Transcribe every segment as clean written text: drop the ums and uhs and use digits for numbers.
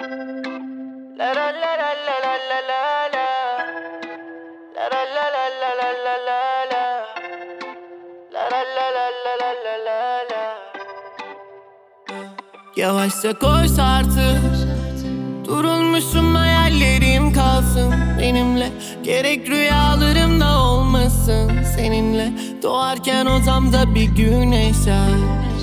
La la la la la la la la la. La la la la la la la la la. La la la la la la la la la. Yavaşça koş artık, durulmuşum hayallerim kalsın benimle. Gerek rüyalarımda olmasın seninle. Doğarken odamda bir güneş ay.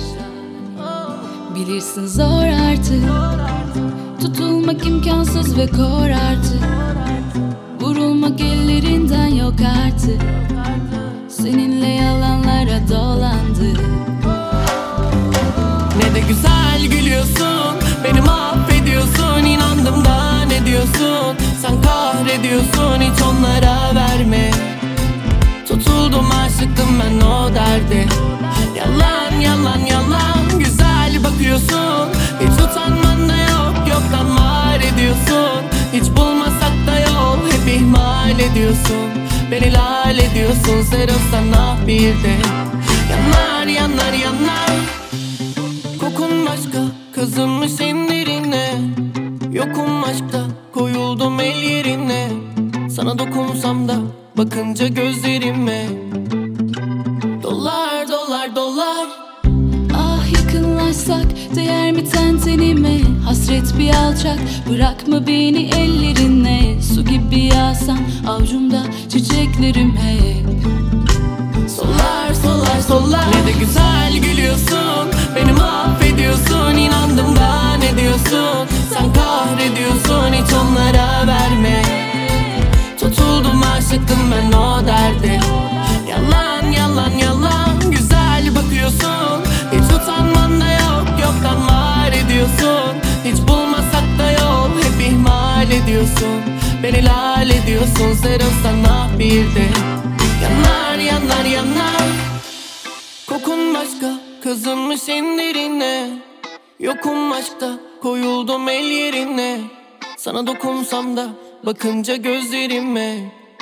Bilirsin zor artık, tutulmak imkansız ve kor artık. Vurulmak ellerinden yok artık. Seninle yalanlara dolandı. Ne de güzel gülüyorsun, beni mahvediyorsun. İnandım da ne diyorsun, sen kahrediyorsun. Hiç onlara verme. Tutuldum aşıktım ben o derde. Yalan yalan yalan güzel bakıyorsun. Hiç utanman da yok, yoktan var ediyorsun. Hiç bulmasak da yol, hep ihmal ediyorsun. Beni lal ediyorsun, sarılsan ah bir de. Yanar yanar yanar. Kokun başka, kazınmış enlerine. Yokum aşkta, koyuldum el yerine. Sana dokunsam da bakınca gözlerime. Dolar dolar dolar. Ah yakınlaşsak değer mi ten tenime? Hasret bir alçak, bırakma beni ellerine. Su gibi yağsan avucumda çiçeklerim hep. Solar solar solar. Ne de güzel gülüyorsun, beni mahvediyorsun. İnandım da ne diyorsun, sen kahrediyorsun. Hiç onlara verme. Tutuldum aşıktım ben o derde. Yalan yalan yalan güzel bakıyorsun. Hiç utanman da yok, yoktan var ediyorsun. Hiç bulmasak da yol, hep ihmal ediyorsun. Beni lal ediyorsun, sarılsan ah bir de. Yanar yanar yanar. Kokun başka, kazınmış enlerine. Yokum aşkta, koyuldum el yerine. Sana dokunsam da bakınca gözlerime.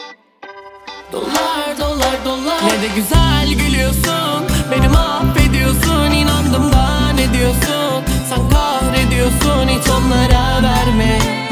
Dolar dolar dolar. Ne de güzel gülüyorsun, beni mahvediyorsun. İnandım da ne diyorsun, sen kahrediyorsun. Hiç onlara verme.